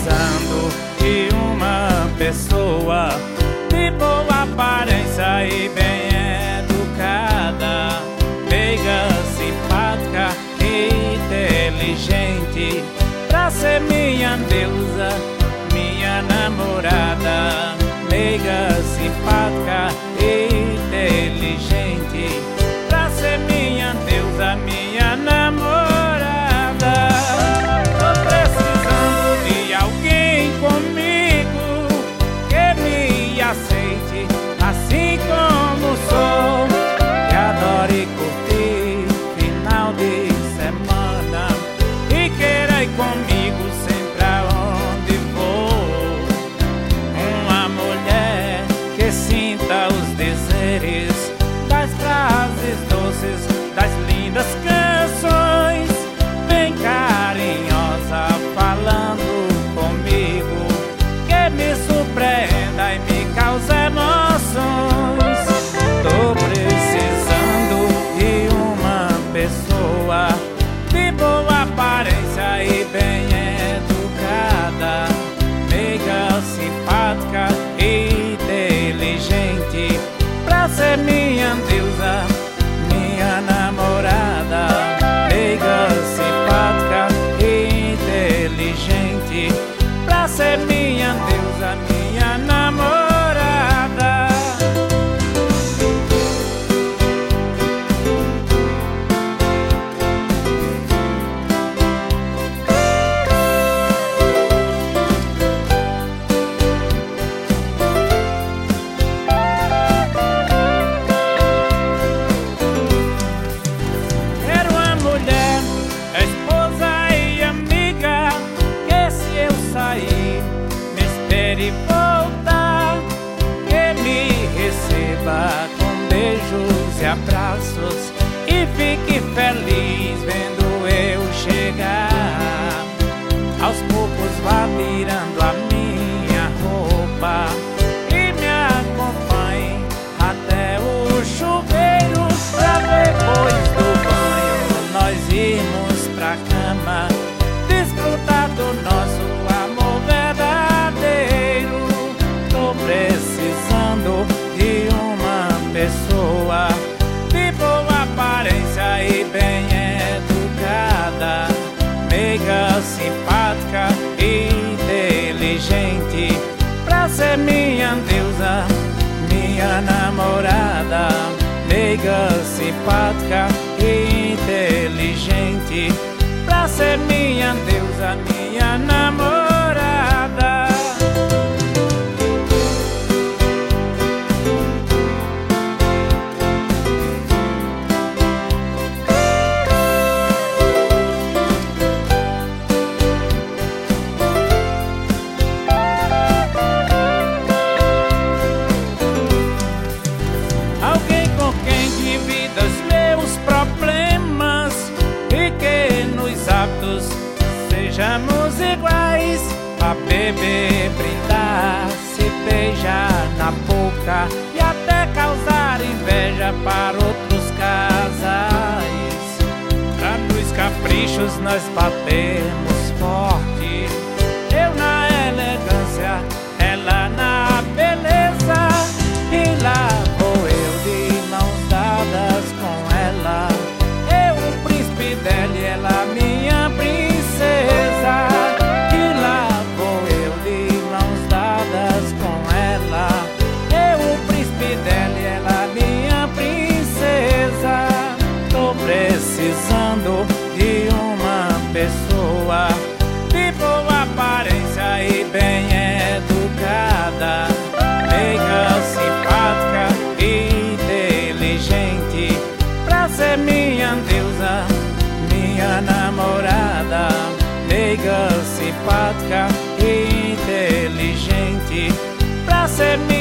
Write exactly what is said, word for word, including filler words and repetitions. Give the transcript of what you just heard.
precisando de uma pessoa de boa aparência e bem educada, meiga, simpática e inteligente, pra ser minha deusa, minha namorada. Meiga, simpática e inteligente, pra ser minha deusa, minha namorada. Tô precisando de alguém comigo que me aceite assim como sou, que adore curtir final de semana e queira ir comigo sempre aonde vou. Uma mulher que sinta os dizeres das frases doces, das lindas canções, bem carinhosa falando comigo, que me surpreenda e me cause emoções. Tô precisando de uma pessoa de boa aparência e bem educada, meiga, simpática e inteligente, pra ser minha deusa, minha namorada. Meiga, simpática e inteligente, pra ser minha deusa, minha namorada. Quero uma mulher, esposa e amiga, que se eu sair me espere e voltar, que me receba com beijos e abraços e fique feliz vendo eu chegar. Aos poucos vá tirando a minha roupa e me acompanhe até o chuveiro, pra depois do banho nós irmos pra cama, desfrutar do nosso amor verdadeiro. Tô precisando de uma pessoa de boa aparência e bem educada, meiga, simpática e inteligente, pra ser minha deusa, minha namorada. Meiga, simpática e inteligente, pra ser minha deusa, minha namorada. Alguém com quem divida os meus problemas e que nos hábitos sejamos iguais, pra beber, brindar, se beijar na boca e até causar inveja para outros casais. Pra nos caprichos nós batemos forte, eu na elegância, ela na beleza, e lá vou eu de mãos dadas com ela, eu o príncipe dela e ela minha princesa. E lá vou eu de mãos dadas com ela, eu o príncipe dela e ela minha princesa. Tô precisando de uma pessoa de boa aparência e bem educada, meiga, simpática e inteligente, pra ser minha deusa, minha namorada. Meiga, simpática e inteligente, pra ser minha